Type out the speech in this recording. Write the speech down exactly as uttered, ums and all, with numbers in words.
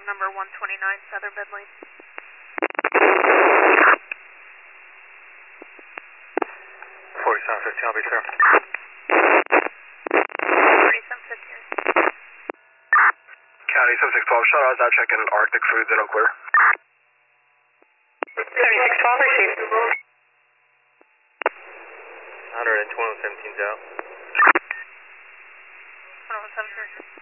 number one twenty-nine, Southern Bedley. forty-seven fifty, I'll be sure. forty-seven fifty. County seven six twelve, shut out, checking Arctic Foods in Eau Claire. seventy-six twelve, received. one hundred and twenty-one seventeen's out. one oh one seventeen.